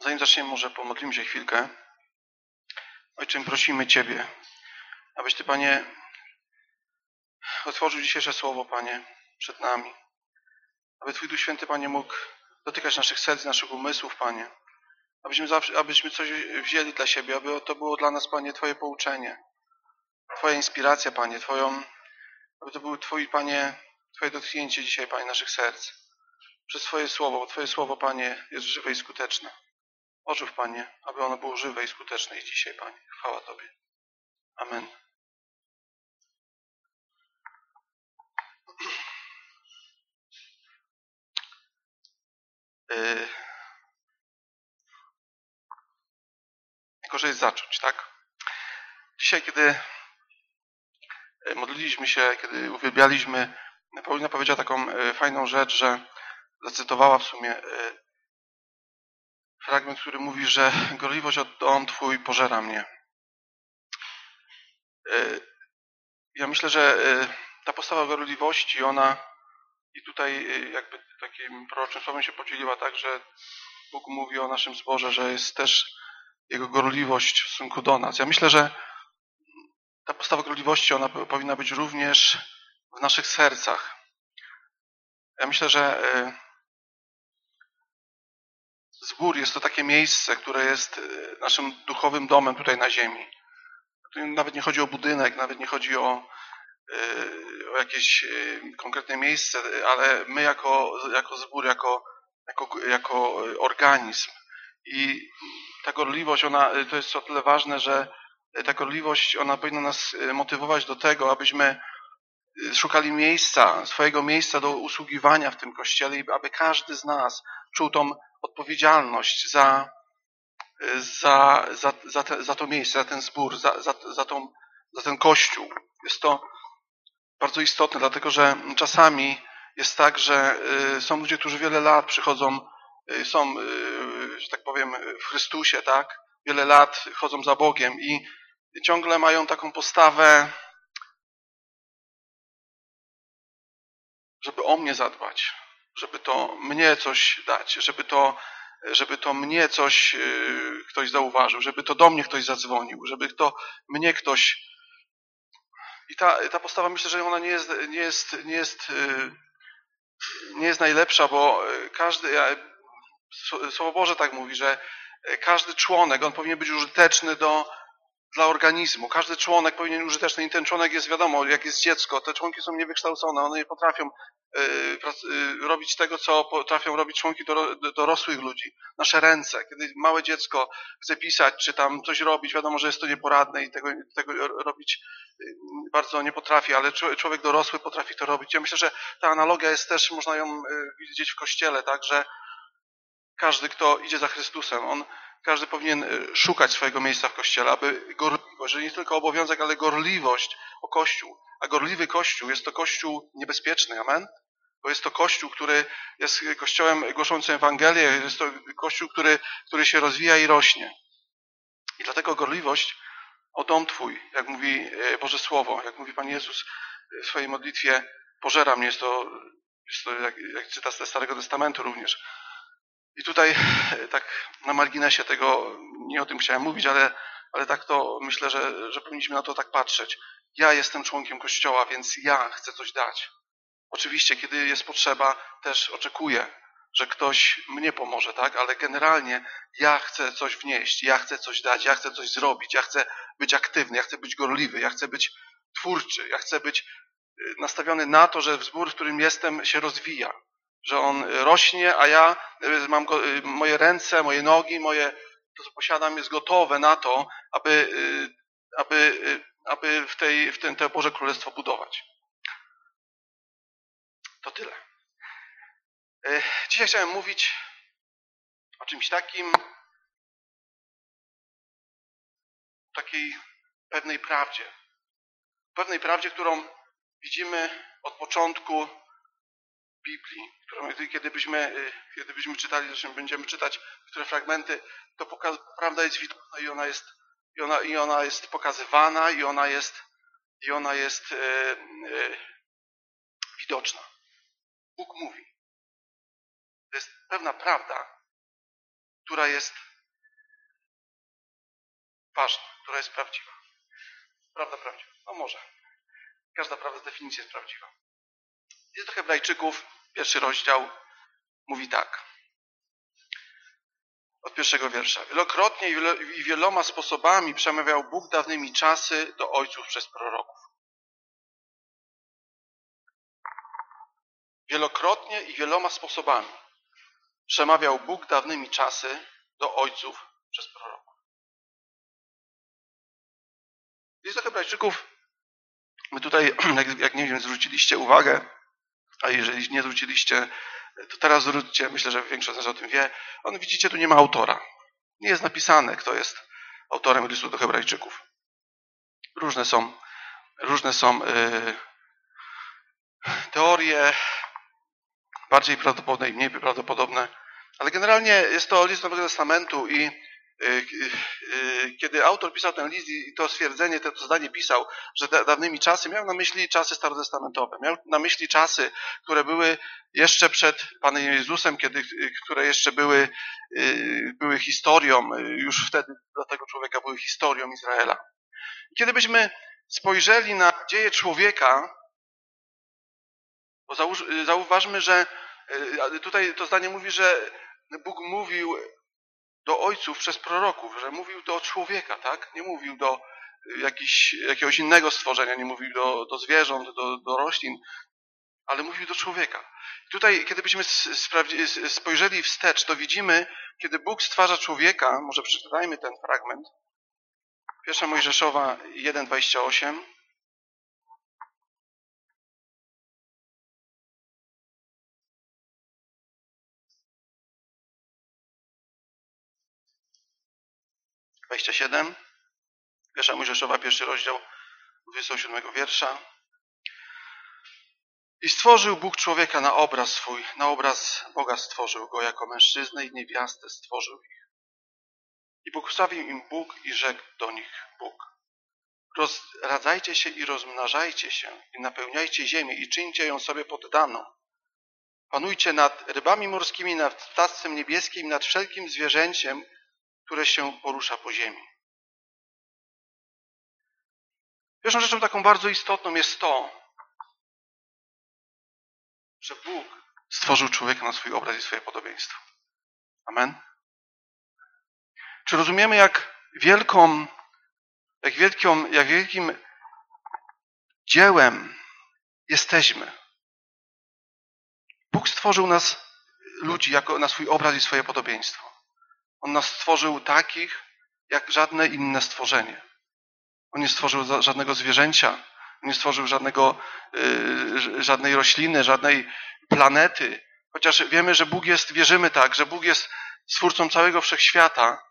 Zanim zaczniemy, może pomodlimy się chwilkę. Ojcze, prosimy Ciebie, abyś Ty, Panie, otworzył dzisiejsze słowo, Panie, przed nami. Aby Twój Duch Święty, Panie, mógł dotykać naszych serc, naszych umysłów, Panie. Abyśmy coś wzięli dla siebie, aby to było dla nas, Panie, Twoje pouczenie, Twoja inspiracja, Panie, aby to było Twoje dotknięcie dzisiaj, Panie, naszych serc. Przez Twoje słowo, bo Twoje słowo, Panie, jest żywe i skuteczne. Ożywioł, Panie, aby ono było żywe i skuteczne i dzisiaj, Panie. Chwała Tobie. Amen. Gorzej zacząć, tak? Dzisiaj, kiedy modliliśmy się, kiedy uwielbialiśmy, Paulina powiedziała taką fajną rzecz, że zacytowała w sumie fragment, który mówi, że gorliwość o dom Twój pożera mnie. Ja myślę, że ta postawa gorliwości, ona i tutaj jakby takim proroczym słowem się podzieliła tak, że Bóg mówi o naszym zborze, że jest też Jego gorliwość w stosunku do nas. Ja myślę, że ta postawa gorliwości, ona powinna być również w naszych sercach. Ja myślę, że zbór jest to takie miejsce, które jest naszym duchowym domem tutaj na ziemi. Tu nawet nie chodzi o budynek, nawet nie chodzi o jakieś konkretne miejsce, ale my jako zbór, jako organizm. I ta gorliwość, to jest o tyle ważne, że ta gorliwość, ona powinna nas motywować do tego, abyśmy szukali swojego miejsca do usługiwania w tym Kościele i aby każdy z nas czuł tą odpowiedzialność za to miejsce, za ten zbór, za ten Kościół. Jest to bardzo istotne, dlatego że czasami jest tak, że są ludzie, którzy wiele lat przychodzą, są, że tak powiem, w Chrystusie, tak? Wiele lat chodzą za Bogiem i ciągle mają taką postawę, żeby o mnie zadbać, żeby to mnie coś dać, żeby to mnie coś ktoś zauważył, żeby to do mnie ktoś zadzwonił, żeby to mnie ktoś... I ta postawa, myślę, że ona nie jest najlepsza, bo Słowo Boże tak mówi, że każdy członek, on powinien być użyteczny dla organizmu. Każdy członek powinien być użyteczny i ten członek jest, wiadomo, jak jest dziecko, te członki są niewykształcone, one nie potrafią robić tego, co potrafią robić członki dorosłych ludzi. Nasze ręce, kiedy małe dziecko chce pisać, czy tam coś robić, wiadomo, że jest to nieporadne i tego robić bardzo nie potrafi, ale człowiek dorosły potrafi to robić. Ja myślę, że ta analogia jest też, można ją widzieć w Kościele, tak, że każdy, kto idzie za Chrystusem, każdy powinien szukać swojego miejsca w Kościele, aby gorliwość, że nie tylko obowiązek, ale gorliwość o Kościół. A gorliwy Kościół jest to Kościół niebezpieczny, amen? Bo jest to Kościół, który jest Kościołem głoszącym Ewangelię, jest to Kościół, który się rozwija i rośnie. I dlatego gorliwość o dom Twój, jak mówi Boże Słowo, jak mówi Pan Jezus w swojej modlitwie, pożera mnie. Jest to jak cytat ze Starego Testamentu również. I tutaj tak na marginesie tego, nie o tym chciałem mówić, ale tak to myślę, że powinniśmy na to tak patrzeć. Ja jestem członkiem Kościoła, więc ja chcę coś dać. Oczywiście, kiedy jest potrzeba, też oczekuję, że ktoś mnie pomoże, tak? Ale generalnie ja chcę coś wnieść, ja chcę coś dać, ja chcę coś zrobić, ja chcę być aktywny, ja chcę być gorliwy, ja chcę być twórczy, ja chcę być nastawiony na to, że zbór, w którym jestem, się rozwija, że on rośnie, a ja mam moje ręce, moje nogi, to co posiadam jest gotowe na to, aby to Boże Królestwo budować. To tyle. Dzisiaj chciałem mówić o czymś takim, takiej pewnej prawdzie, którą widzimy od początku Biblii, kiedy byśmy czytali, zresztą będziemy czytać niektóre fragmenty, to prawda jest widoczna i ona jest pokazywana i ona jest widoczna. Bóg mówi. To jest pewna prawda, która jest ważna, która jest prawdziwa. Prawda prawdziwa. No może. Każda prawda z definicji jest prawdziwa. List do Hebrajczyków, 1 rozdział, mówi tak. Od 1 wiersza. Wielokrotnie i wieloma sposobami przemawiał Bóg dawnymi czasy do ojców przez proroków. Wielokrotnie i wieloma sposobami przemawiał Bóg dawnymi czasy do ojców przez proroków. List do Hebrajczyków, my tutaj, jak nie wiem, zwróciliście uwagę, a jeżeli nie zwróciliście, to teraz zwróćcie, myślę, że większość z nas o tym wie, widzicie, tu nie ma autora. Nie jest napisane, kto jest autorem listu do Hebrajczyków. Różne są teorie, bardziej prawdopodobne i mniej prawdopodobne, ale generalnie jest to list Nowego Testamentu i kiedy autor pisał ten list i to stwierdzenie, to zdanie pisał, że dawnymi czasy, miał na myśli czasy starotestamentowe, miał na myśli czasy, które były jeszcze przed Panem Jezusem, które jeszcze były historią, już wtedy dla tego człowieka były historią Izraela. I kiedy byśmy spojrzeli na dzieje człowieka, bo zauważmy, że tutaj to zdanie mówi, że Bóg mówił do ojców przez proroków, że mówił do człowieka, tak? Nie mówił do jakiegoś innego stworzenia, nie mówił do zwierząt, do roślin, ale mówił do człowieka. I tutaj, kiedy byśmy spojrzeli wstecz, to widzimy, kiedy Bóg stwarza człowieka, może przeczytajmy ten fragment, 1 Mojżeszowa 1:28. Pierwsza Mojżeszowa, 1 rozdział, 27 wiersza. I stworzył Bóg człowieka na obraz swój, na obraz Boga stworzył go, jako mężczyznę i niewiastę stworzył ich. I błogosławił im Bóg i rzekł do nich Bóg. Rozradzajcie się i rozmnażajcie się i napełniajcie ziemię i czyńcie ją sobie poddaną. Panujcie nad rybami morskimi, nad ptactwem niebieskim, nad wszelkim zwierzęciem, które się porusza po ziemi. Pierwszą rzeczą taką bardzo istotną jest to, że Bóg stworzył człowieka na swój obraz i swoje podobieństwo. Amen. Czy rozumiemy, jak wielkim dziełem jesteśmy? Bóg stworzył nas, ludzi, jako na swój obraz i swoje podobieństwo. On nas stworzył takich, jak żadne inne stworzenie. On nie stworzył żadnego zwierzęcia, on nie stworzył żadnej rośliny, żadnej planety. Chociaż wiemy, że wierzymy tak, że Bóg jest stwórcą całego wszechświata,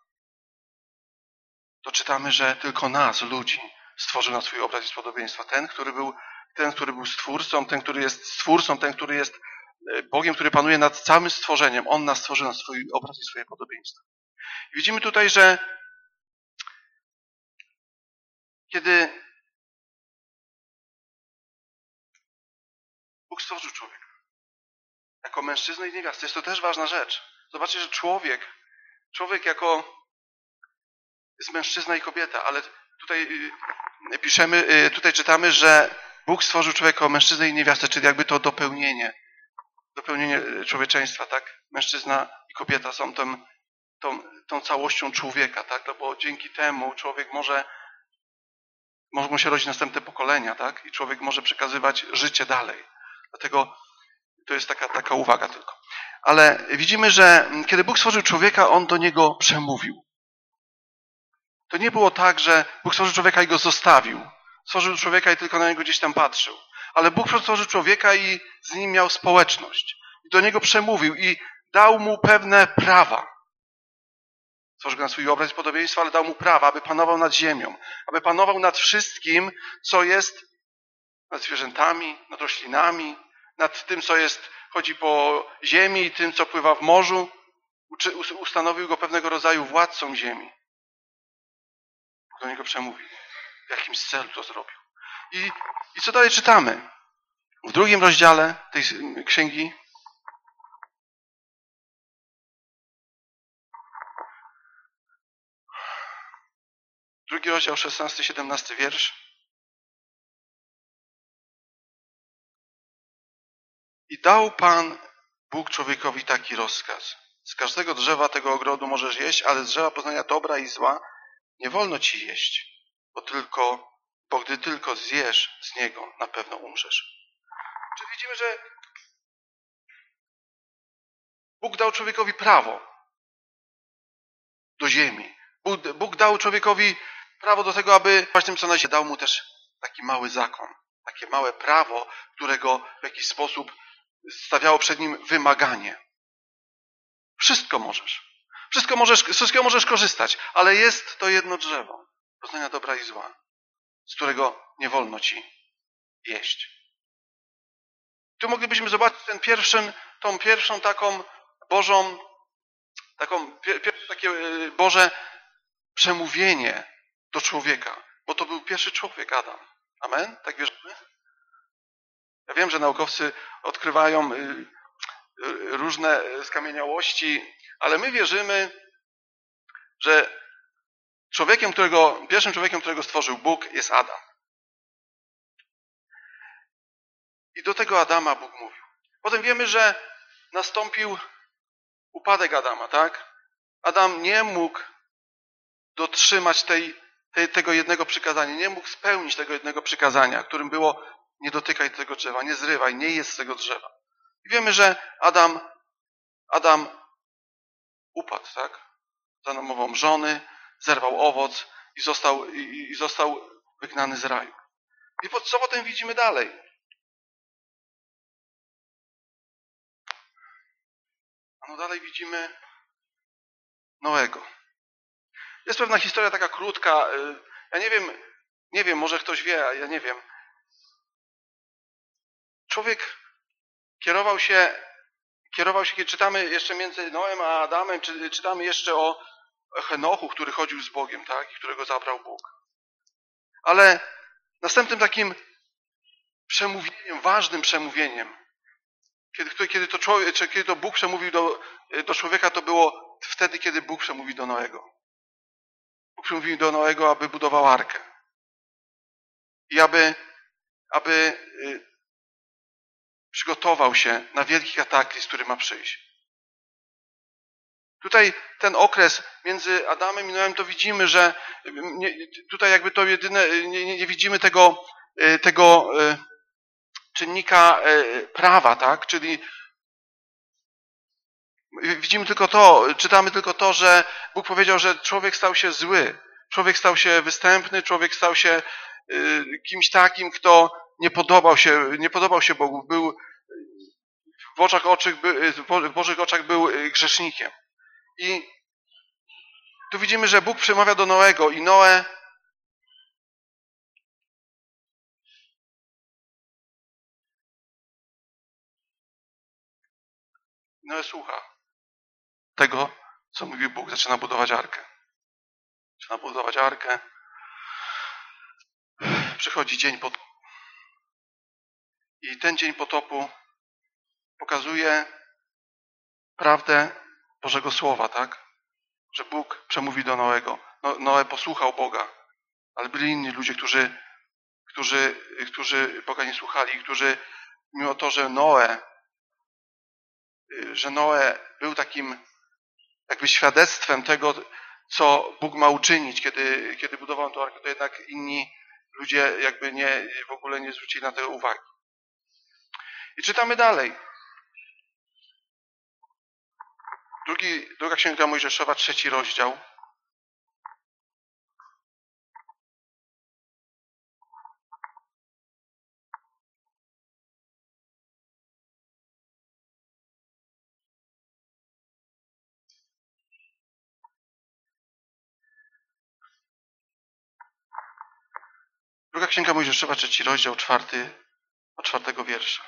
to czytamy, że tylko nas, ludzi, stworzył na swój obraz i podobieństwo. Ten, który był stwórcą, ten, który jest stwórcą, ten, który jest Bogiem, który panuje nad całym stworzeniem. On nas stworzył na swój obraz i swoje podobieństwo. I widzimy tutaj, że kiedy Bóg stworzył człowieka jako mężczyznę i niewiastę, jest to też ważna rzecz. Zobaczcie, że człowiek jest mężczyzna i kobieta, ale tutaj czytamy, że Bóg stworzył człowieka jako mężczyznę i niewiastę, czyli jakby to dopełnienie człowieczeństwa, tak? Mężczyzna i kobieta są tą całością człowieka, tak? No bo dzięki temu człowiek mogą się rodzić następne pokolenia, tak? I człowiek może przekazywać życie dalej. Dlatego to jest taka uwaga tylko. Ale widzimy, że kiedy Bóg stworzył człowieka, On do niego przemówił. To nie było tak, że Bóg stworzył człowieka i go zostawił. Stworzył człowieka i tylko na niego gdzieś tam patrzył. Ale Bóg stworzył człowieka i z nim miał społeczność. I do niego przemówił i dał mu pewne prawa. Stworzył go na swój obraz i podobieństwo, ale dał mu prawa, aby panował nad ziemią. Aby panował nad wszystkim, co jest nad zwierzętami, nad roślinami, nad tym, co chodzi po ziemi i tym, co pływa w morzu. Ustanowił go pewnego rodzaju władcą ziemi. Do niego przemówił. W jakimś celu to zrobił. I co dalej czytamy? W 2 rozdziale tej księgi 2 rozdział, 16-17 wiersz. I dał Pan Bóg człowiekowi taki rozkaz. Z każdego drzewa tego ogrodu możesz jeść, ale z drzewa poznania dobra i zła nie wolno ci jeść, bo gdy tylko zjesz z niego, na pewno umrzesz. Czyli widzimy, że Bóg dał człowiekowi prawo do ziemi. Bóg dał człowiekowi prawo do tego, aby w tym, co na ziemi, dał mu też taki mały zakon, takie małe prawo, którego w jakiś sposób stawiało przed nim wymaganie. Wszystko możesz korzystać, ale jest to jedno drzewo, poznania dobra i zła, z którego nie wolno ci jeść. Tu moglibyśmy zobaczyć tą pierwszą taką Bożą, pierwsze takie Boże przemówienie do człowieka, bo to był pierwszy człowiek, Adam. Amen? Tak wierzymy? Ja wiem, że naukowcy odkrywają różne skamieniałości, ale my wierzymy, że pierwszym człowiekiem, którego stworzył Bóg, jest Adam. I do tego Adama Bóg mówił. Potem wiemy, że nastąpił upadek Adama, tak? Adam nie mógł dotrzymać tego jednego przykazania, nie mógł spełnić tego jednego przykazania, którym było: nie dotykaj tego drzewa, nie zrywaj, nie jedz z tego drzewa. I wiemy, że Adam upadł, tak? Za namową żony, zerwał owoc i został wygnany z raju. I co potem widzimy dalej? No dalej widzimy Noego. Jest pewna historia taka krótka. Ja nie wiem, może ktoś wie, a ja nie wiem. Człowiek kierował się, kiedy czytamy jeszcze między Noem a Adamem, czytamy jeszcze o Henochu, który chodził z Bogiem, tak? I którego zabrał Bóg. Ale następnym takim przemówieniem, ważnym przemówieniem, kiedy to Bóg przemówił do człowieka, to było wtedy, kiedy Bóg przemówił do Noego. Bóg przemówił do Noego, aby budował arkę. I aby przygotował się na wielki kataklizm, który ma przyjść. Tutaj ten okres między Adamem i Noem, to widzimy, że tutaj jakby to jedyne, nie widzimy tego czynnika prawa, tak? Czyli widzimy tylko to, czytamy tylko to, że Bóg powiedział, że człowiek stał się zły, człowiek stał się występny, człowiek stał się kimś takim, kto nie podobał się Bogu, był w Bożych oczach był grzesznikiem. I tu widzimy, że Bóg przemawia do Noego i Noe słucha tego, co mówi Bóg. Zaczyna budować arkę. Przychodzi dzień potopu. I ten dzień potopu pokazuje prawdę Bożego Słowa, tak? Że Bóg przemówi do Noego. Noe posłuchał Boga, ale byli inni ludzie, którzy Boga nie słuchali, którzy mimo to, że Noe był takim jakby świadectwem tego, co Bóg ma uczynić, kiedy budował tę arkę, to jednak inni ludzie jakby w ogóle nie zwrócili na to uwagi. I czytamy dalej. Druga Księga Mojżeszowa, 3 rozdział. Druga Księga Mojżeszowa, 3 rozdział, od 4 wiersza.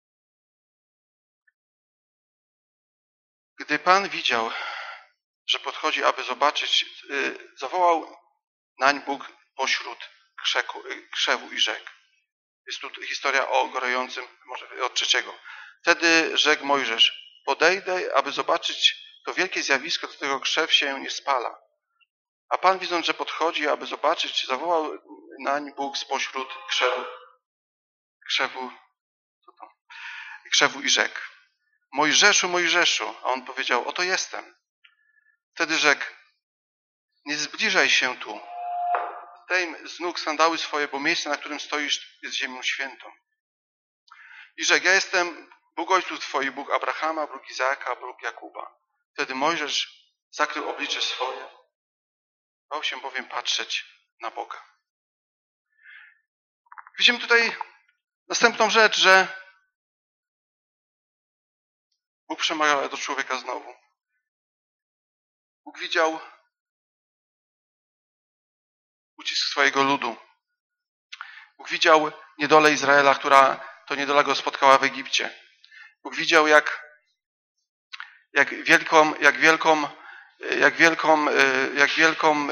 Gdy Pan widział, że podchodzi, aby zobaczyć, zawołał nań Bóg pośród krzewu i rzek. Jest tu historia o gorejącym, może od 3. Wtedy rzekł Mojżesz: podejdę, aby zobaczyć to wielkie zjawisko, do którego krzew się nie spala. A Pan, widząc, że podchodzi, aby zobaczyć, zawołał nań Bóg spośród krzewu i rzekł: Mojżeszu, Mojżeszu. A on powiedział: oto jestem. Wtedy rzekł: nie zbliżaj się tu. Zdejm z nóg sandały swoje, bo miejsce, na którym stoisz, jest ziemią świętą. I rzekł: ja jestem Bóg ojców twoich, Bóg Abrahama, Bóg Izaaka, Bóg Jakuba. Wtedy Mojżesz zakrył oblicze swoje. Bał się bowiem patrzeć na Boga. Widzimy tutaj następną rzecz, że Bóg przemawia do człowieka znowu. Bóg widział ucisk swojego ludu. Bóg widział niedolę Izraela, która to niedola go spotkała w Egipcie. Bóg widział, jak wielką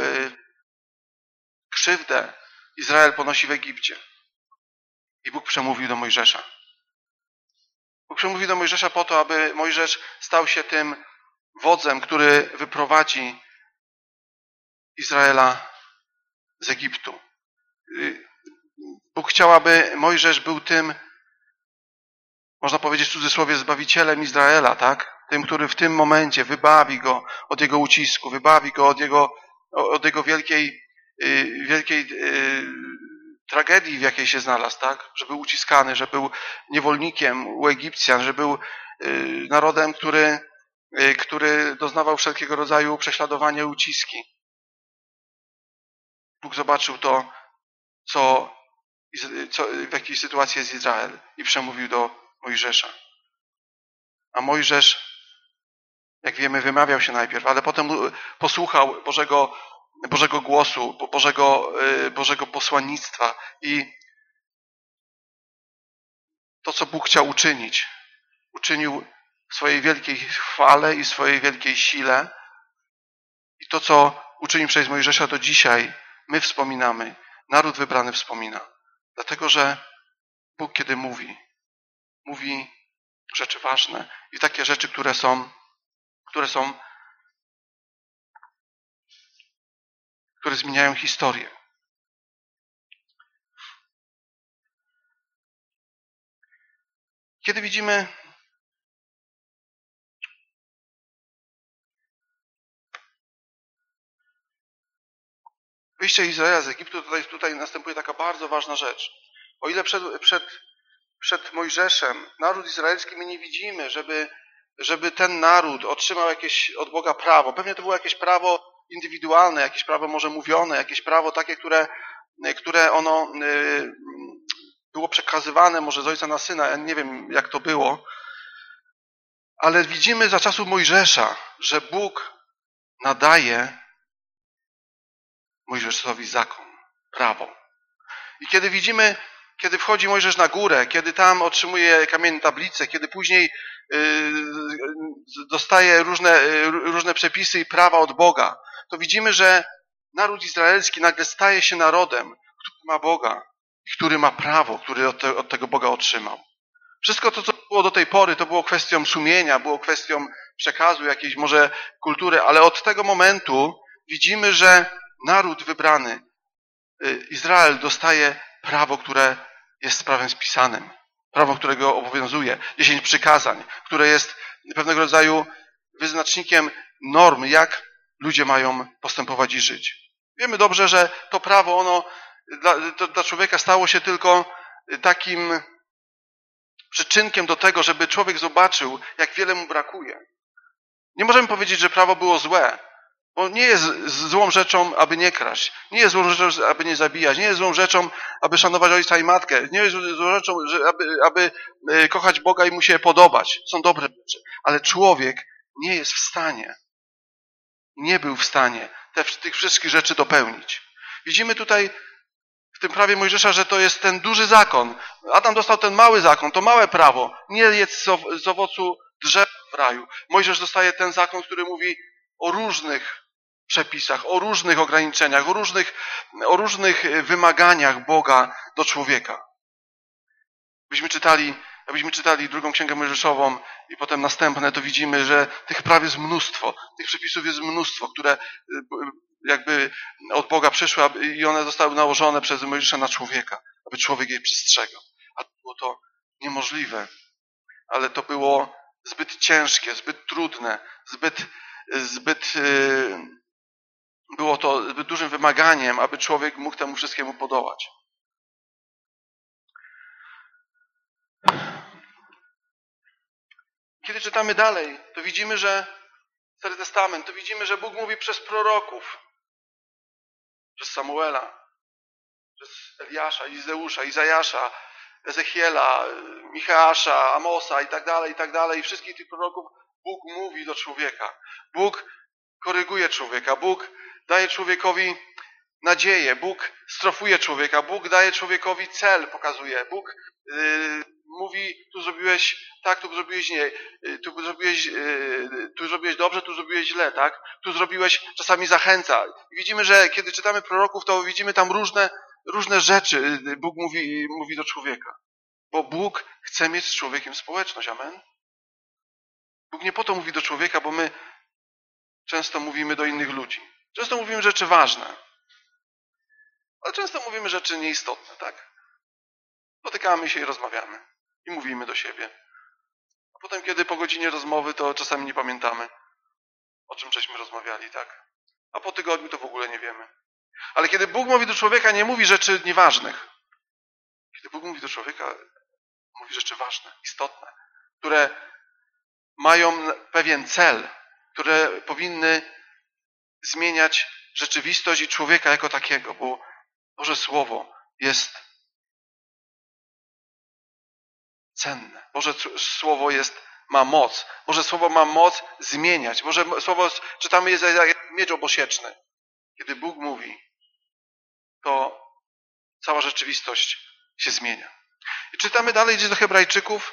krzywdę Izrael ponosi w Egipcie. I Bóg przemówił do Mojżesza. Bóg przemówił do Mojżesza po to, aby Mojżesz stał się tym wodzem, który wyprowadzi Izraela z Egiptu. Bóg chciał, aby Mojżesz był tym, można powiedzieć w cudzysłowie, zbawicielem Izraela, tak? Tym, który w tym momencie wybawi go od jego ucisku, wybawi go od jego wielkiej tragedii, w jakiej się znalazł, tak? Że był uciskany, że był niewolnikiem u Egipcjan, że był narodem, który doznawał wszelkiego rodzaju prześladowania i uciski. Bóg zobaczył to, w jakiej sytuacji jest Izrael i przemówił do Mojżesza. A Mojżesz, jak wiemy, wymawiał się najpierw, ale potem posłuchał Bożego głosu, Bożego posłannictwa i to, co Bóg chciał uczynić, uczynił w swojej wielkiej chwale i w swojej wielkiej sile. I to, co uczynił przez Mojżesza, do dzisiaj my wspominamy, naród wybrany wspomina. Dlatego, że Bóg, kiedy mówi rzeczy ważne i takie rzeczy, które zmieniają historię. Kiedy widzimy wyjście Izraela z Egiptu, tutaj następuje taka bardzo ważna rzecz. O ile przed Mojżeszem naród izraelski my nie widzimy, żeby ten naród otrzymał jakieś od Boga prawo. Pewnie to było jakieś prawo indywidualne, jakieś prawo może mówione, jakieś prawo takie, które ono było przekazywane może z ojca na syna. Ja nie wiem, jak to było. Ale widzimy za czasów Mojżesza, że Bóg nadaje Mojżeszowi zakon, prawo. I kiedy wchodzi Mojżesz na górę, kiedy tam otrzymuje kamienne tablice, kiedy później dostaje różne przepisy i prawa od Boga, to widzimy, że naród izraelski nagle staje się narodem, który ma Boga i który ma prawo, który od tego Boga otrzymał. Wszystko to, co było do tej pory, to było kwestią sumienia, było kwestią przekazu, jakiejś może kultury, ale od tego momentu widzimy, że naród wybrany, Izrael, dostaje prawo, które jest prawem spisanym. Prawo, którego obowiązuje. 10 przykazań, które jest pewnego rodzaju wyznacznikiem norm, jak ludzie mają postępować i żyć. Wiemy dobrze, że to prawo, ono dla człowieka stało się tylko takim przyczynkiem do tego, żeby człowiek zobaczył, jak wiele mu brakuje. Nie możemy powiedzieć, że prawo było złe, bo nie jest złą rzeczą, aby nie kraść. Nie jest złą rzeczą, aby nie zabijać. Nie jest złą rzeczą, aby szanować ojca i matkę. Nie jest złą rzeczą, aby kochać Boga i mu się podobać. Są dobre rzeczy. Ale człowiek nie jest w stanie, nie był w stanie tych wszystkich rzeczy dopełnić. Widzimy tutaj w tym prawie Mojżesza, że to jest ten duży zakon. Adam dostał ten mały zakon, to małe prawo. Nie jedz z owocu drzew w raju. Mojżesz dostaje ten zakon, który mówi o różnych przepisach, o różnych ograniczeniach, o różnych wymaganiach Boga do człowieka. Jakbyśmy czytali drugą Księgę Mojżeszową i potem następne, to widzimy, że tych praw jest mnóstwo, tych przepisów jest mnóstwo, które jakby od Boga przyszły i one zostały nałożone przez Mojżesza na człowieka, aby człowiek je przestrzegał. A było to niemożliwe, ale to było zbyt ciężkie, zbyt trudne, było to zbyt dużym wymaganiem, aby człowiek mógł temu wszystkiemu podołać. Kiedy czytamy dalej, to widzimy, że Stary Testament, to widzimy, że Bóg mówi przez proroków, przez Samuela, przez Eliasza, Izeusza, Izajasza, Ezechiela, Micheasza, Amosa i tak dalej. I wszystkich tych proroków Bóg mówi do człowieka. Bóg koryguje człowieka. Bóg daje człowiekowi nadzieję. Bóg strofuje człowieka. Bóg daje człowiekowi cel, pokazuje. Bóg mówi, tu zrobiłeś tak, tu zrobiłeś nie. Tu zrobiłeś dobrze, tu zrobiłeś źle, tak? Tu zrobiłeś, czasami zachęca. I widzimy, że kiedy czytamy proroków, to widzimy tam różne rzeczy Bóg mówi do człowieka. Bo Bóg chce mieć z człowiekiem społeczność. Amen? Bóg nie po to mówi do człowieka, bo my często mówimy do innych ludzi. Często mówimy rzeczy ważne. Ale często mówimy rzeczy nieistotne, tak? Spotykamy się i rozmawiamy. I mówimy do siebie. A potem, kiedy po godzinie rozmowy, to czasami nie pamiętamy, o czym żeśmy rozmawiali, tak? A po tygodniu to w ogóle nie wiemy. Ale kiedy Bóg mówi do człowieka, nie mówi rzeczy nieważnych. Kiedy Bóg mówi do człowieka, mówi rzeczy ważne, istotne, które mają pewien cel, które powinny zmieniać rzeczywistość i człowieka jako takiego, bo Boże Słowo jest cenne. Boże Słowo ma moc. Boże Słowo ma moc zmieniać. Boże Słowo, czytamy, jest jak miecz obosieczny. Kiedy Bóg mówi, to cała rzeczywistość się zmienia. I czytamy dalej gdzieś do Hebrajczyków.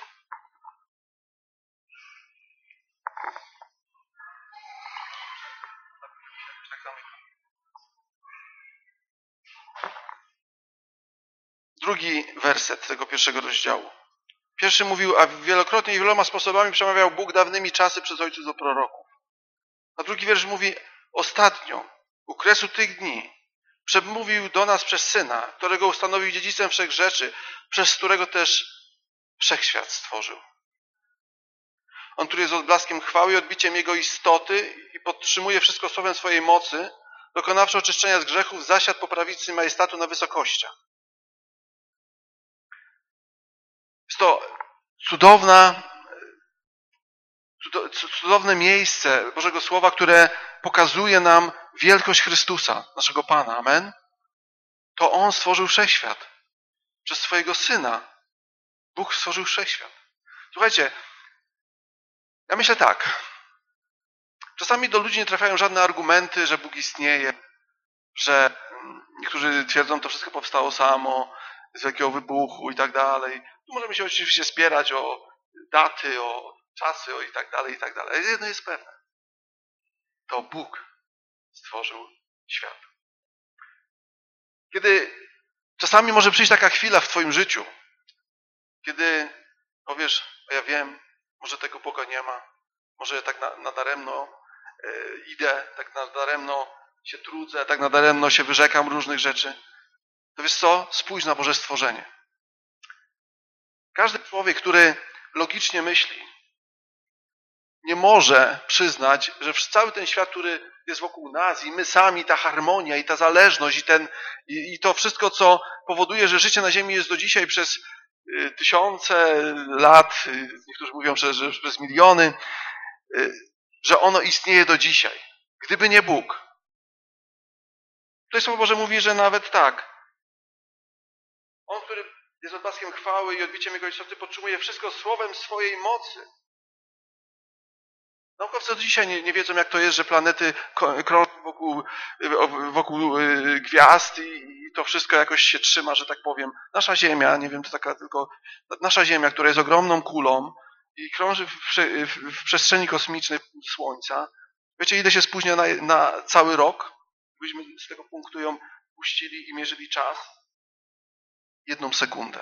Drugi werset tego pierwszego rozdziału. Pierwszy mówił, a wielokrotnie i wieloma sposobami przemawiał Bóg dawnymi czasy przez ojców do proroków. A drugi wiersz mówi, ostatnio, u kresu tych dni, przemówił do nas przez Syna, którego ustanowił dziedzicem wszech rzeczy, przez którego też wszechświat stworzył. On, który jest odblaskiem chwały i odbiciem Jego istoty i podtrzymuje wszystko słowem swojej mocy, dokonawszy oczyszczenia z grzechów, zasiadł po prawicy majestatu na wysokościach. Jest to cudowne miejsce Bożego Słowa, które pokazuje nam wielkość Chrystusa, naszego Pana. Amen? To On stworzył wszechświat. Przez swojego Syna Bóg stworzył wszechświat. Słuchajcie, ja myślę tak. Czasami do ludzi nie trafiają żadne argumenty, że Bóg istnieje, że niektórzy twierdzą, to wszystko powstało samo, z wielkiego wybuchu i tak dalej. Tu możemy się oczywiście spierać o daty, o czasy, o i tak dalej, i tak dalej. Ale jedno jest pewne. To Bóg stworzył świat. Kiedy czasami może przyjść taka chwila w twoim życiu, kiedy powiesz, a ja wiem, może tego Boga nie ma, może ja tak nadaremno idę, tak nadaremno się trudzę, tak nadaremno się wyrzekam różnych rzeczy. To wiesz co? Spójrz na Boże stworzenie. Każdy człowiek, który logicznie myśli, nie może przyznać, że cały ten świat, który jest wokół nas i my sami, ta harmonia i ta zależność i to wszystko, co powoduje, że życie na ziemi jest do dzisiaj przez tysiące lat, niektórzy mówią, że przez miliony, że ono istnieje do dzisiaj. Gdyby nie Bóg. Tutaj Słowo Boże mówi, że nawet tak. On, który jest odblaskiem chwały i odbiciem Jego istoty, podtrzymuje wszystko słowem swojej mocy. Naukowcy do dzisiaj nie wiedzą, jak to jest, że planety krążą wokół gwiazd i to wszystko jakoś się trzyma, że tak powiem. Nasza Ziemia, nie wiem, to taka tylko nasza Ziemia, która jest ogromną kulą i krąży w przestrzeni kosmicznej Słońca. Wiecie, ile się spóźnia na cały rok? Gdybyśmy z tego punktu ją puścili i mierzyli czas? 1 sekundę.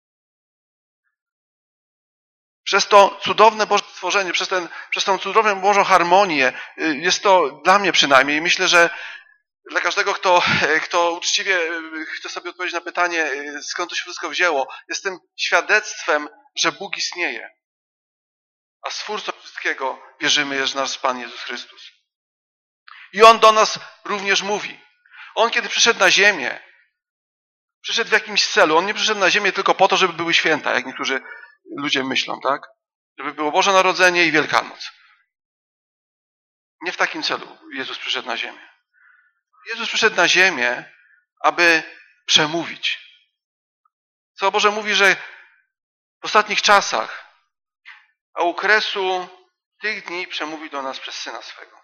Przez to cudowne Boże stworzenie, przez tą cudowną Bożą harmonię, jest to dla mnie przynajmniej, myślę, że Dla każdego, kto uczciwie chce sobie odpowiedzieć na pytanie, skąd to się wszystko wzięło, jestem świadectwem, że Bóg istnieje. A Stwórcą wszystkiego wierzymy jest nasz Pan Jezus Chrystus. I On do nas również mówi. On, kiedy przyszedł na ziemię, przyszedł w jakimś celu. On nie przyszedł na ziemię tylko po to, żeby były święta, jak niektórzy ludzie myślą, tak? Żeby było Boże Narodzenie i Wielkanoc. Nie w takim celu Jezus przyszedł na ziemię. Jezus przyszedł na ziemię, aby przemówić. Słowo Boże mówi, że w ostatnich czasach, a u kresu tych dni przemówi do nas przez Syna swego.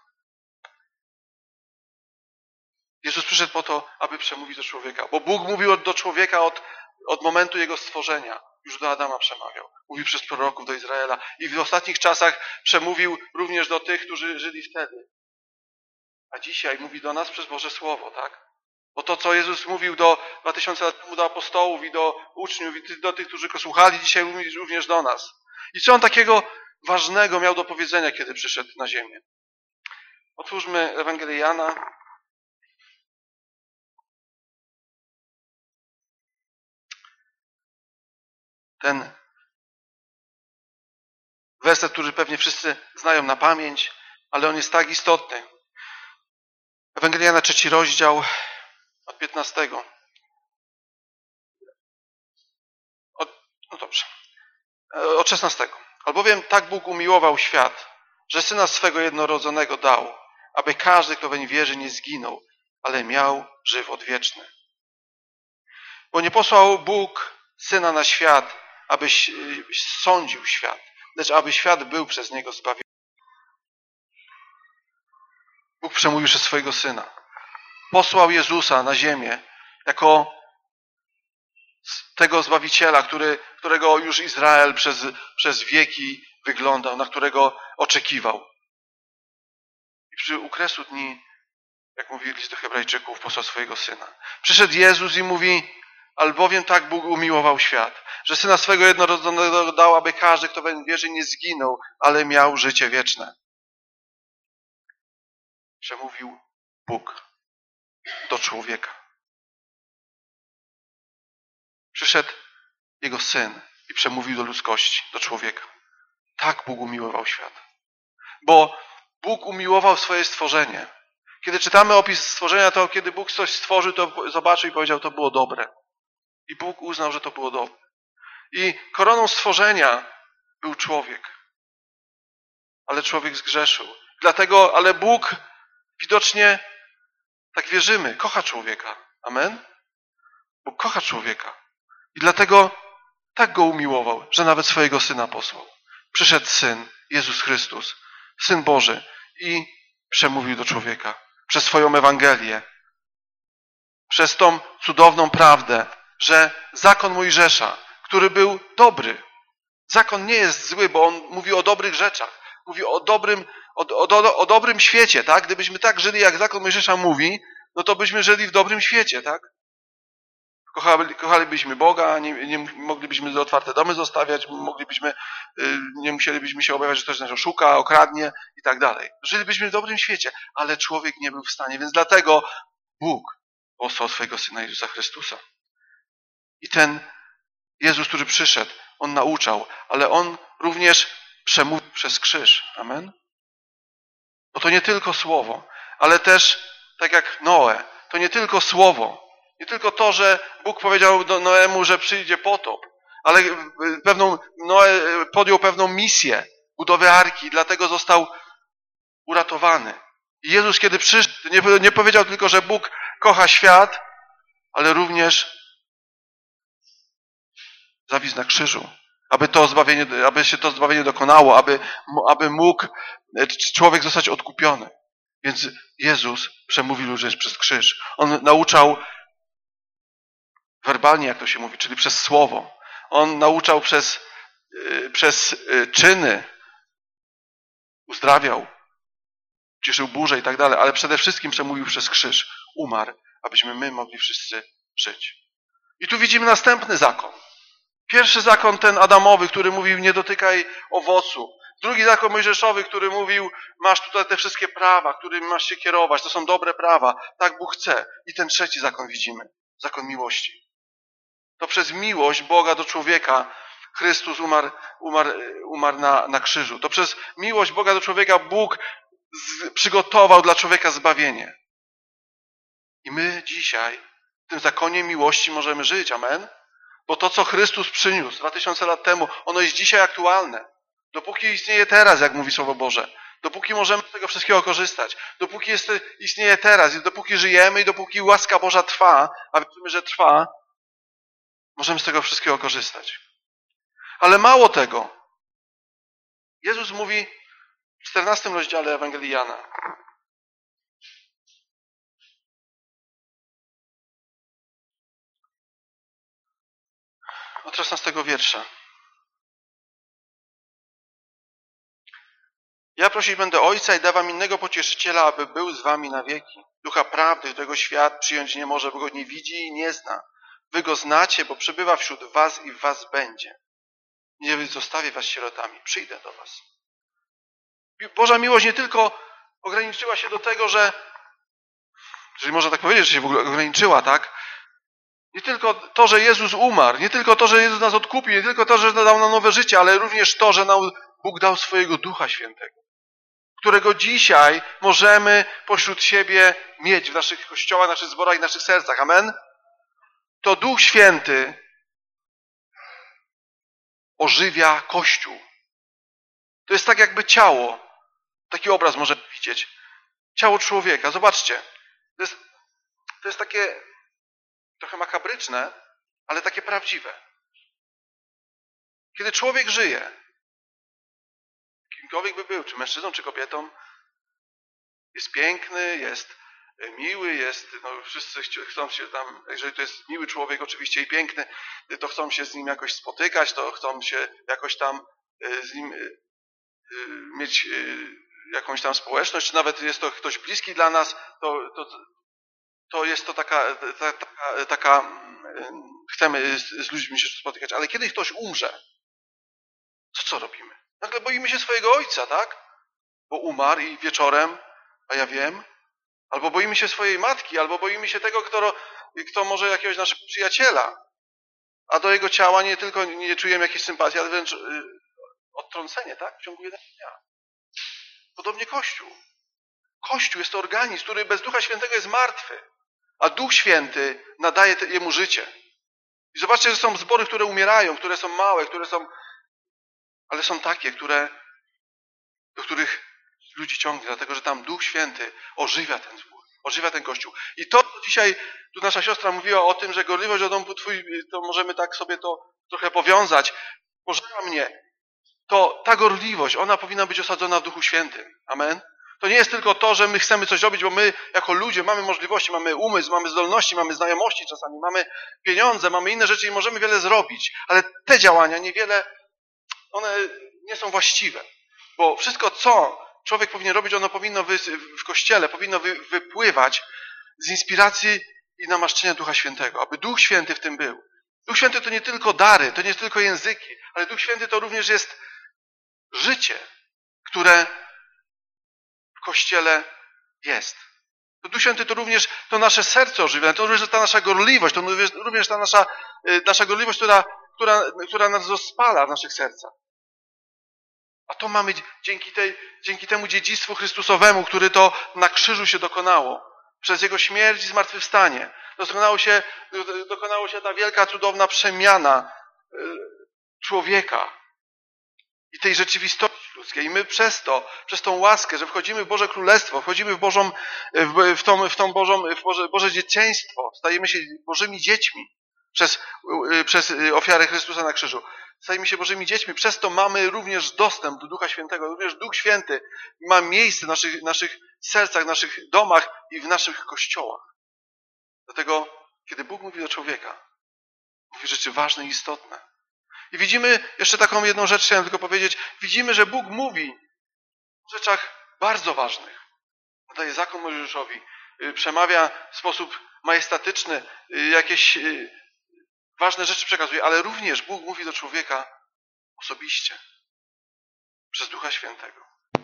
Jezus przyszedł po to, aby przemówić do człowieka. Bo Bóg mówił do człowieka od momentu jego stworzenia. Już do Adama przemawiał. Mówił przez proroków do Izraela. I w ostatnich czasach przemówił również do tych, którzy żyli wtedy. A dzisiaj mówi do nas przez Boże Słowo, tak? Bo to, co Jezus mówił 2000 lat temu do apostołów i do uczniów i do tych, którzy go słuchali, dzisiaj mówi również do nas. I co on takiego ważnego miał do powiedzenia, kiedy przyszedł na ziemię? Otwórzmy Ewangelię Jana. Ten werset, który pewnie wszyscy znają na pamięć, ale on jest tak istotny. Ewangelia Jana, 3 rozdział, od 15. Od 16. Albowiem tak Bóg umiłował świat, że Syna swego jednorodzonego dał, aby każdy, kto weń wierzy, nie zginął, ale miał żywot wieczny. Bo nie posłał Bóg Syna na świat, aby sądził świat, lecz aby świat był przez Niego zbawiony. Bóg przemówił przez swojego Syna. Posłał Jezusa na ziemię jako tego Zbawiciela, którego już Izrael przez wieki wyglądał, na którego oczekiwał. I przy ukresu dni, jak mówi list do Hebrajczyków, posłał swojego Syna. Przyszedł Jezus i mówi, albowiem tak Bóg umiłował świat, że Syna swego jednorodzonego dał, aby każdy, kto w wierzy, nie zginął, ale miał życie wieczne. Przemówił Bóg do człowieka. Przyszedł Jego Syn i przemówił do ludzkości, do człowieka. Tak Bóg umiłował świat. Bo Bóg umiłował swoje stworzenie. Kiedy czytamy opis stworzenia, to kiedy Bóg coś stworzył, to zobaczył i powiedział, to było dobre. I Bóg uznał, że to było dobre. I koroną stworzenia był człowiek. Ale człowiek zgrzeszył. Ale Bóg widocznie, tak wierzymy, kocha człowieka. Amen? Bóg kocha człowieka. I dlatego tak go umiłował, że nawet swojego Syna posłał. Przyszedł Syn, Jezus Chrystus, Syn Boży i przemówił do człowieka przez swoją Ewangelię, przez tą cudowną prawdę, że zakon Mojżesza, który był dobry, zakon nie jest zły, bo on mówi o dobrych rzeczach, mówi o dobrym świecie, tak? Gdybyśmy tak żyli, jak zakon Mojżesza mówi, no to byśmy żyli w dobrym świecie, tak? Kochalibyśmy Boga, nie moglibyśmy otwarte domy zostawiać, nie musielibyśmy się obawiać, że ktoś nas oszuka, okradnie i tak dalej. Żylibyśmy w dobrym świecie, ale człowiek nie był w stanie, więc dlatego Bóg posłał swojego Syna Jezusa Chrystusa. I ten Jezus, który przyszedł, On nauczał, ale On również przemówił przez krzyż. Amen? Bo to nie tylko słowo, ale też, tak jak Noe, to nie tylko słowo, nie tylko to, że Bóg powiedział do Noemu, że przyjdzie potop, ale Noe podjął pewną misję budowy arki, dlatego został uratowany. I Jezus, kiedy przyszedł, nie powiedział tylko, że Bóg kocha świat, ale również zawisł na krzyżu, aby się to zbawienie dokonało, aby mógł człowiek zostać odkupiony. Więc Jezus przemówił ludziom przez krzyż. On nauczał werbalnie, jak to się mówi, czyli przez słowo. On nauczał przez czyny, uzdrawiał, ciszył burzę i tak dalej, ale przede wszystkim przemówił przez krzyż. Umarł, abyśmy my mogli wszyscy żyć. I tu widzimy następny zakon. Pierwszy zakon, ten Adamowy, który mówił, nie dotykaj owocu. Drugi zakon mojżeszowy, który mówił, masz tutaj te wszystkie prawa, którymi masz się kierować, to są dobre prawa, tak Bóg chce. I ten trzeci zakon widzimy, zakon miłości. To przez miłość Boga do człowieka Chrystus umarł na krzyżu. To przez miłość Boga do człowieka Bóg przygotował dla człowieka zbawienie. I my dzisiaj w tym zakonie miłości możemy żyć. Amen? Bo to, co Chrystus przyniósł 2000 lat temu, ono jest dzisiaj aktualne. Dopóki istnieje teraz, jak mówi Słowo Boże. Dopóki możemy z tego wszystkiego korzystać. Dopóki istnieje teraz i dopóki żyjemy i dopóki łaska Boża trwa, a wiemy, że trwa, możemy z tego wszystkiego korzystać. Ale mało tego. Jezus mówi w 14 rozdziale Ewangelii Jana. Od 16 wiersza. Ja prosić będę Ojca i da wam innego pocieszyciela, aby był z wami na wieki. Ducha prawdy, którego świat przyjąć nie może, bo go nie widzi i nie zna. Wy go znacie, bo przebywa wśród was i w was będzie. Nie zostawię was sierotami, przyjdę do was. Boża miłość nie tylko ograniczyła się do tego, że, jeżeli można tak powiedzieć, że się w ogóle ograniczyła, tak? Nie tylko to, że Jezus umarł, nie tylko to, że Jezus nas odkupił, nie tylko to, że dał nam nowe życie, ale również to, że nam Bóg dał swojego Ducha Świętego, którego dzisiaj możemy pośród siebie mieć w naszych kościołach, naszych zborach i naszych sercach. Amen? To Duch Święty ożywia Kościół. To jest tak jakby ciało. Taki obraz możemy widzieć. Ciało człowieka. Zobaczcie. To jest takie trochę makabryczne, ale takie prawdziwe. Kiedy człowiek żyje, kimkolwiek by był, czy mężczyzną, czy kobietą, jest piękny, jest miły, wszyscy chcą się tam, jeżeli to jest miły człowiek oczywiście i piękny, to chcą się z nim jakoś spotykać, to chcą się jakoś tam z nim mieć jakąś tam społeczność, czy nawet jest to ktoś bliski dla nas, to jest to taka chcemy z ludźmi się spotykać, ale kiedy ktoś umrze, co robimy? Nagle boimy się swojego ojca, tak? Bo umarł i wieczorem, a ja wiem, albo boimy się swojej matki, albo boimy się tego, kto może jakiegoś naszego przyjaciela, a do jego ciała nie tylko nie czujemy jakiejś sympatii, ale wręcz odtrącenie, tak? W ciągu jednego dnia. Podobnie Kościół. Kościół jest to organizm, który bez Ducha Świętego jest martwy, a Duch Święty nadaje jemu życie. I zobaczcie, że są zbory, które umierają, które są małe, ale są takie, do których ludzi ciągnie, dlatego że tam Duch Święty ożywia ten zbór, ożywia ten Kościół. I to dzisiaj, tu nasza siostra mówiła o tym, że gorliwość o dom Twój, to możemy tak sobie to trochę powiązać. Pożera mnie. To ta gorliwość, ona powinna być osadzona w Duchu Świętym. Amen? To nie jest tylko to, że my chcemy coś robić, bo my jako ludzie mamy możliwości, mamy umysł, mamy zdolności, mamy znajomości czasami, mamy pieniądze, mamy inne rzeczy i możemy wiele zrobić. Ale te działania one nie są właściwe. Bo wszystko, co człowiek powinien robić, ono powinno w Kościele, powinno wypływać z inspiracji i namaszczenia Ducha Świętego. Aby Duch Święty w tym był. Duch Święty to nie tylko dary, to nie tylko języki, ale Duch Święty to również jest życie, które w Kościele jest. To Duch Święty to również to nasze serce ożywione, to również ta nasza gorliwość, to również ta nasza gorliwość, która nas rozpala w naszych sercach. A to mamy dzięki temu dziedzictwu Chrystusowemu, który to na krzyżu się dokonało. Przez Jego śmierć i zmartwychwstanie. Dokonało się ta wielka, cudowna przemiana człowieka i tej rzeczywistości ludzkiej. I my przez tą łaskę, że wchodzimy w Boże Królestwo, wchodzimy w Boże dzieciństwo, stajemy się Bożymi dziećmi przez ofiarę Chrystusa na krzyżu. Stajemy się Bożymi dziećmi, przez to mamy również dostęp do Ducha Świętego. Również Duch Święty ma miejsce w naszych sercach, w naszych domach i w naszych kościołach. Dlatego, kiedy Bóg mówi do człowieka, mówi rzeczy ważne i istotne. I widzimy jeszcze taką jedną rzecz, chciałem tylko powiedzieć. Widzimy, że Bóg mówi o rzeczach bardzo ważnych. Daje zakon Mojżeszowi, przemawia w sposób majestatyczny, jakieś ważne rzeczy przekazuje, ale również Bóg mówi do człowieka osobiście. Przez Ducha Świętego.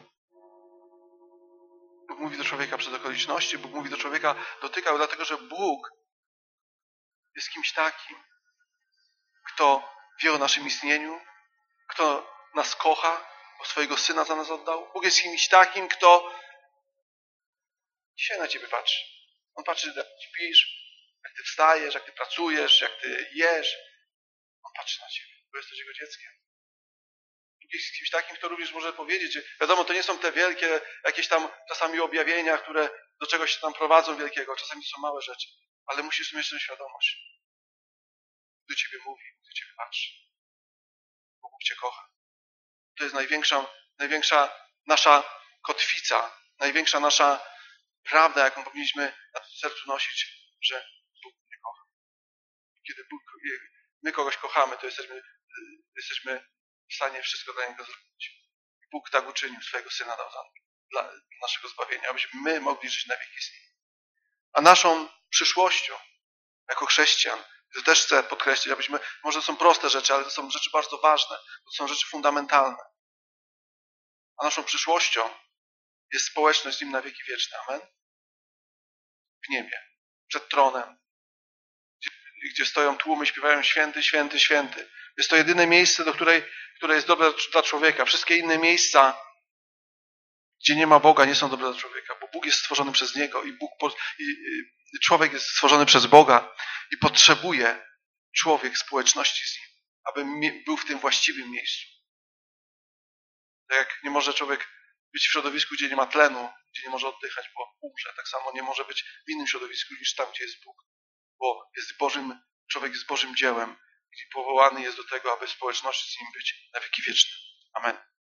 Bóg mówi do człowieka przez okoliczności, Bóg mówi do człowieka, dotykał, dlatego że Bóg jest kimś takim, kto wie o naszym istnieniu, kto nas kocha, bo swojego Syna za nas oddał. Bóg jest kimś takim, kto dzisiaj na ciebie patrzy. On patrzy, jak śpisz, jak ty wstajesz, jak ty pracujesz, jak ty jesz. On patrzy na ciebie, bo jesteś Jego dzieckiem. Bóg jest kimś takim, kto również może powiedzieć, że wiadomo, to nie są te wielkie jakieś tam czasami objawienia, które do czegoś się tam prowadzą wielkiego. Czasami to są małe rzeczy. Ale musisz mieć tę świadomość. Do ciebie mówi, do ciebie patrzy. Bo Bóg cię kocha. To jest największa nasza kotwica, największa nasza prawda, jaką powinniśmy na sercu nosić, że Bóg mnie kocha. Kiedy my kogoś kochamy, to jesteśmy w stanie wszystko dla Niego zrobić. Bóg tak uczynił, swojego Syna dał dla naszego zbawienia, abyśmy my mogli żyć na wieki z Nim. A naszą przyszłością, jako chrześcijan, to też chcę podkreślić, abyśmy, może to są proste rzeczy, ale to są rzeczy bardzo ważne, to są rzeczy fundamentalne. A naszą przyszłością jest społeczność z Nim na wieki wieczne. Amen? W niebie, przed tronem, gdzie stoją tłumy, śpiewają święty, święty, święty. Jest to jedyne miejsce, które jest dobre dla człowieka. Wszystkie inne miejsca, gdzie nie ma Boga, nie są dobre dla człowieka, bo Bóg jest stworzony przez Niego i człowiek jest stworzony przez Boga i potrzebuje człowiek społeczności z Nim, aby był w tym właściwym miejscu. Tak jak nie może człowiek być w środowisku, gdzie nie ma tlenu, gdzie nie może oddychać, bo umrze, tak samo nie może być w innym środowisku niż tam, gdzie jest Bóg, bo człowiek jest Bożym dziełem i powołany jest do tego, aby w społeczności z Nim być na wieki wieczne. Amen.